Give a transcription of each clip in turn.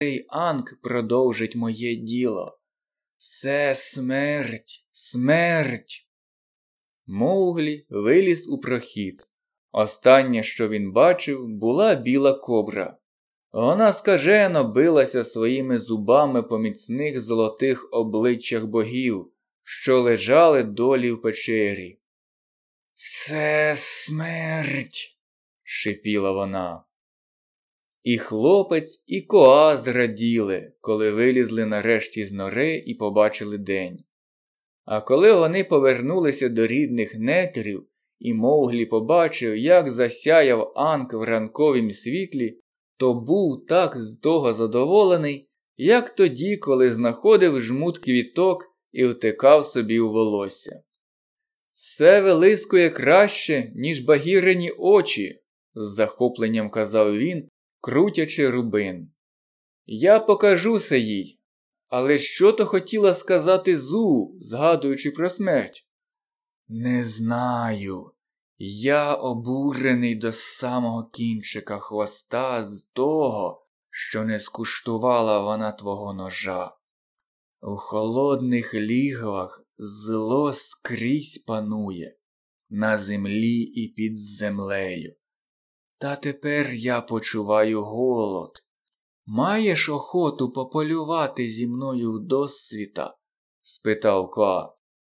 цей Анк продовжить моє діло. Це смерть, смерть. Мовглі виліз у прохід. Останнє, що він бачив, була біла кобра. Вона скажено билася своїми зубами по міцних золотих обличчях богів, що лежали долі в печері. «Це смерть!» – шипіла вона. І хлопець, і Коа зраділи, коли вилізли нарешті з нори і побачили день. А коли вони повернулися до рідних нетрів, і Мовглі побачив, як засяяв Анк в ранковім світлі, то був так з того задоволений, як тоді, коли знаходив жмут квіток і втикав собі у волосся. «Все вилискує краще, ніж багірині очі», – з захопленням казав він, крутячи рубин. «Я покажу се їй. Але що то хотіла сказати Зу, згадуючи про смерть?» «Не знаю. Я обурений до самого кінчика хвоста з того, що не скуштувала вона твого ножа. У холодних лігвах зло скрізь панує, на землі і під землею. Та тепер я почуваю голод. Маєш охоту пополювати зі мною вдосвіта?» – спитав Коа.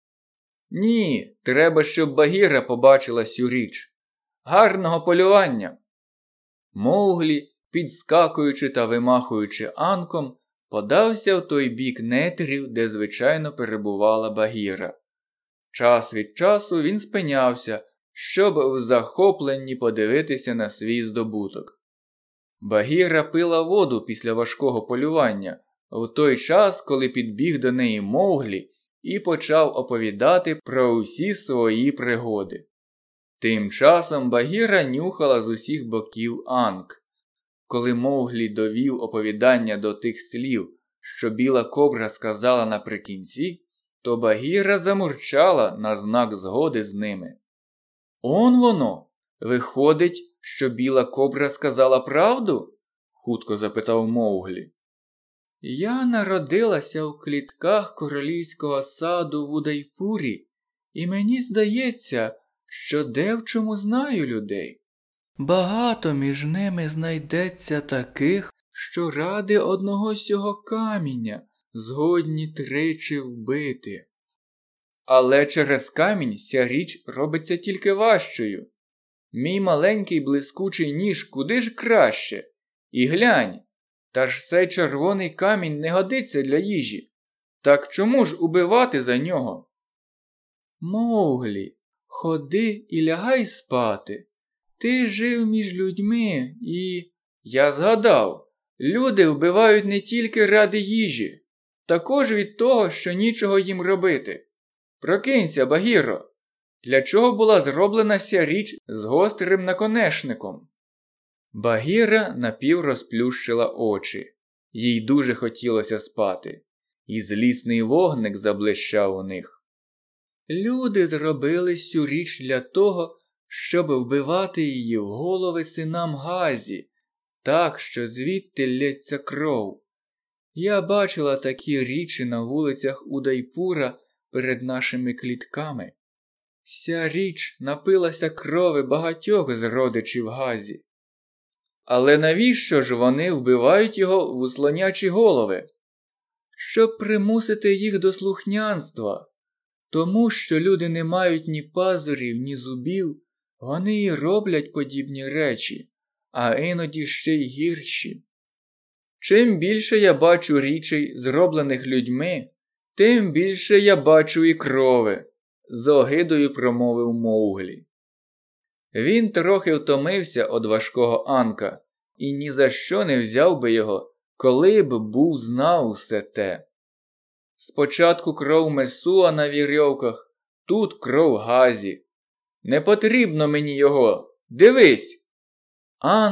«Ні, треба, щоб Багіра побачила сю річ. Гарного полювання!» Мовглі, підскакуючи та вимахуючи Анком, подався в той бік нетрів, де звичайно перебувала Багіра. Час від часу він спинявся, щоб в захопленні подивитися на свій здобуток. Багіра пила воду після важкого полювання, в той час, коли підбіг до неї Мовглі і почав оповідати про усі свої пригоди. Тим часом Багіра нюхала з усіх боків Анк. Коли Мовглі довів оповідання до тих слів, що біла кобра сказала наприкінці, то Багіра замурчала на знак згоди з ними. «Он воно! Виходить, що біла кобра сказала правду?» – хутко запитав Мовглі. «Я народилася в клітках королівського саду в Удайпурі, і мені здається, що де в чому знаю людей. Багато між ними знайдеться таких, що ради одного сього каміння згодні тричі вбити. Але через камінь ся річ робиться тільки важчою. Мій маленький блискучий ніж куди ж краще? І глянь, та ж цей червоний камінь не годиться для їжі. Так чому ж убивати за нього?» «Мовглі, ходи і лягай спати. Ти жив між людьми і…» «Я згадав, люди вбивають не тільки ради їжі, також від того, що нічого їм робити. Прокинься, Багіро! Для чого була зроблена ся річ з гострим наконечником?» Багіра напіврозплющила очі. Їй дуже хотілося спати. І злісний вогник заблищав у них. «Люди зробили сю річ для того, щоб вбивати її в голови синам Газі, так, що звідти лється кров. Я бачила такі річі на вулицях Удайпура перед нашими клітками. Ся річ напилася крови багатьох з родичів Газі. Але навіщо ж вони вбивають його в слонячі голови?» «Щоб примусити їх до слухнянства. Тому що люди не мають ні пазурів, ні зубів, вони і роблять подібні речі, а іноді ще й гірші. Чим більше я бачу річей, зроблених людьми, тим більше я бачу і крови», – з огидою промовив Мовглі. Він трохи втомився від важкого Анка і ні за що не взяв би його, коли б був знав усе те. Спочатку кров Месуа на вірьовках, тут кров Газі. Не потрібно мені його, дивись! Анк